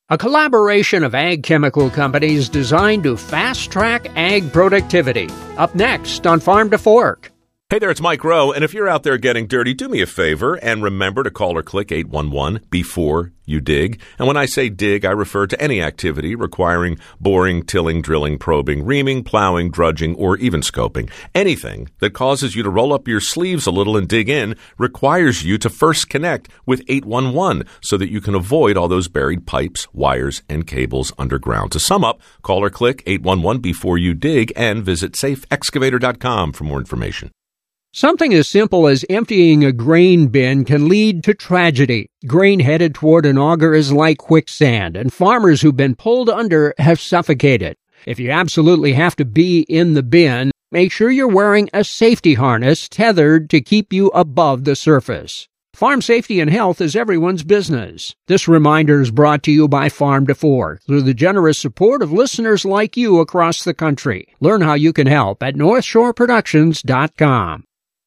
a collaboration of ag chemical companies designed to fast-track ag productivity. Up next on Farm to Fork. Hey there, it's Mike Rowe, and if you're out there getting dirty, do me a favor and remember to call or click 811 before you dig. And when I say dig, I refer to any activity requiring boring, tilling, drilling, probing, reaming, plowing, drudging, or even scoping. Anything that causes you to roll up your sleeves a little and dig in requires you to first connect with 811 so that you can avoid all those buried pipes, wires, and cables underground. To sum up, call or click 811 before you dig and visit safeexcavator.com for more information. Something as simple as emptying a grain bin can lead to tragedy. Grain headed toward an auger is like quicksand, and farmers who've been pulled under have suffocated. If you absolutely have to be in the bin, make sure you're wearing a safety harness tethered to keep you above the surface. Farm safety and health is everyone's business. This reminder is brought to you by Farm to Fork through the generous support of listeners like you across the country. Learn how you can help at NorthshoreProductions.com.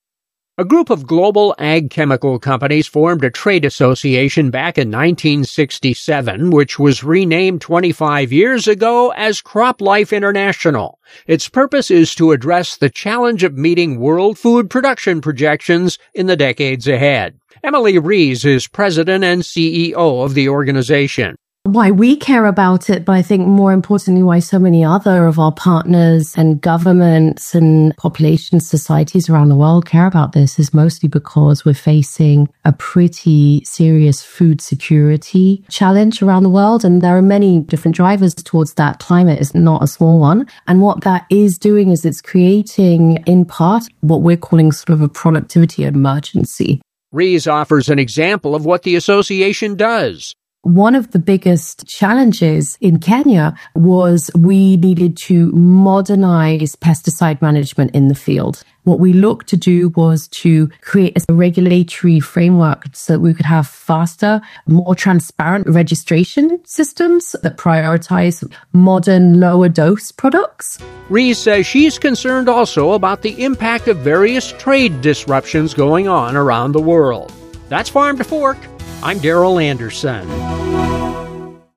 A group of global ag chemical companies formed a trade association back in 1967, which was renamed 25 years ago as CropLife International. Its purpose is to address the challenge of meeting world food production projections in the decades ahead. Emily Rees is president and CEO of the organization. Why we care about it, but I think more importantly, why so many other of our partners and governments and population societies around the world care about this is mostly because we're facing a pretty serious food security challenge around the world. And there are many different drivers towards that. Climate is not a small one. And what that is doing is it's creating, in part, what we're calling sort of a productivity emergency. Rees offers an example of what the association does. One of the biggest challenges in Kenya was we needed to modernize pesticide management in the field. What we looked to do was to create a regulatory framework so that we could have faster, more transparent registration systems that prioritize modern, lower dose products. Rees says she's concerned also about the impact of various trade disruptions going on around the world. That's Farm to Fork. I'm Darrell Anderson.